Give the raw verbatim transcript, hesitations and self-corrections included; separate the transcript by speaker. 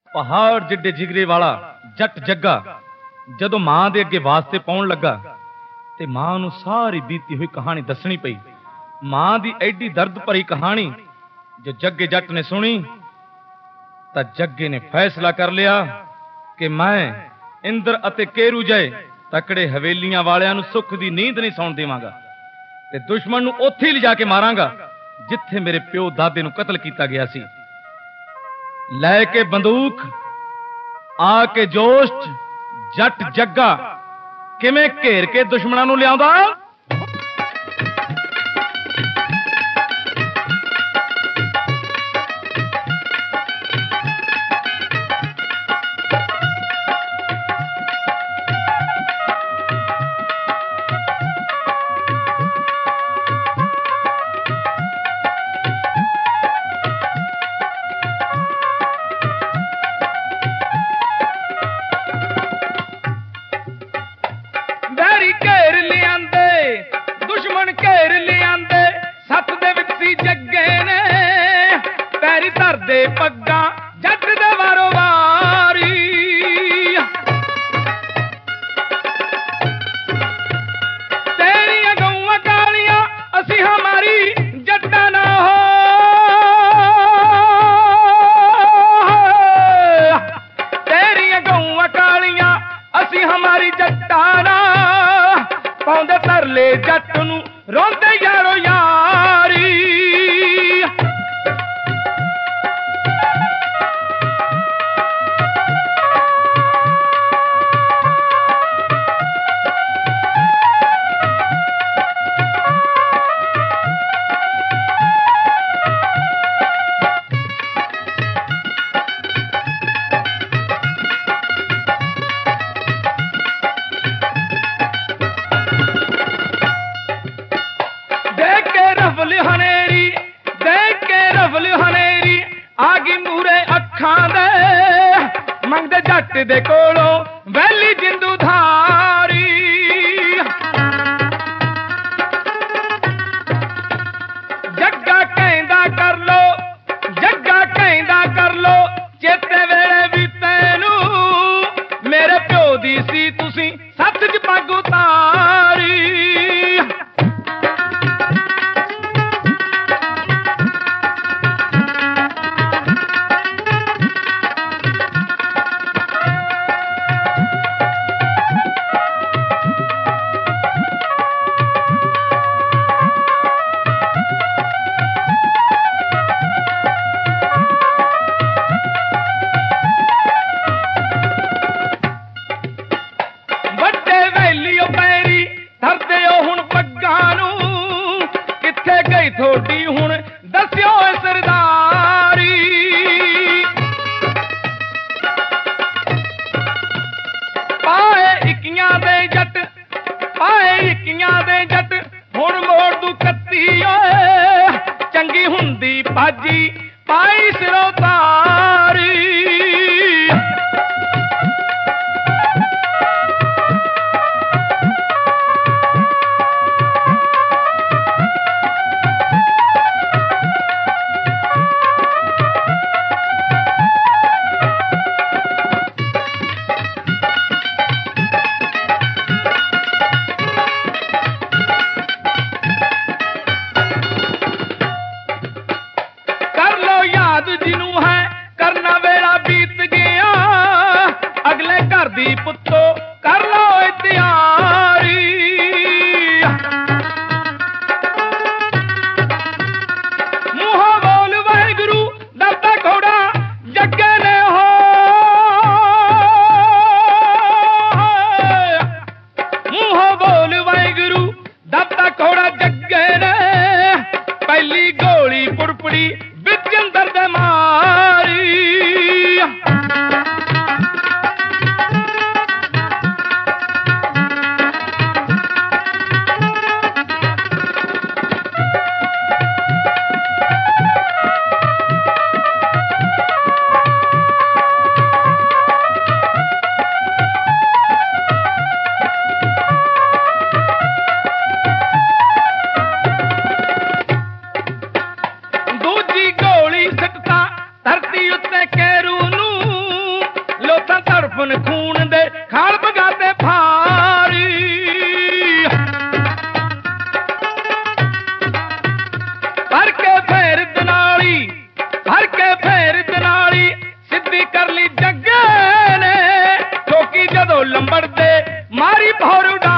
Speaker 1: पहाड़ जिड्डे जिगरे वाला जट जग्गा जदों मां दे अगे वास्ते पाउण लगा ते मां नूं सारी बीती हुई कहानी दसनी पई। मां दी एडी दर्द भरी कहानी जो जग्गे जट ने सुनी तां जग्गे ने फैसला कर लिया कि मैं इंद्र अते केरू जय तकड़े हवेलियां वालियां नूं सुख दी नींद नहीं सौण देवांगा ते दुश्मन नूं उत्थे ही लिजा के मारांगा जिथे मेरे प्यो दादे नूं कतल कीता गया सी। लैके बंदूक आके जोश जट जग्गा किवें घेर के दुश्मनां नूं लिआउंदा। पग्गा जट दे वारो वारी तेरियां गऊआं कालियां असी हमारी जट्टा ना हो। तेरियां गऊआं कालियां असी हमारी जट्टा ना पाउंदे तरले जट नूं रोंदे यारो यारी। जट दे कोलों वैली जिंदू धारी जग्गा कहंदा कर लो जग्गा कहंदा कर लो चेते वेले भी तैनू मेरे प्यो दी सी तुसी सच च पग उतारी। थोड़ी हुण दस्यो सरदारी पाए इक्कियां दे जट पाए इक्कियां दे जट हुण मोड़ दू कत्ती ओए चंगी हुंदी बाजी पाई सिरों तारी। ਆਪਣ ਖੂਨ ਦੇ ਖਾਲ ਬਗਾਤੇ ਫਾਰੀ ਭਰ ਕੇ ਫੇਰ ਦਨਾਲੀ ਭਰ ਕੇ ਫੇਰ ਦਨਾਲੀ ਸਿੱਧੀ ਕਰ ਲਈ ਜੱਗੇ ਨੇ ਠੋਕੀ ਜਦੋਂ ਲੰਬੜ ਤੇ ਮਾਰੀ ਭੌਰੂ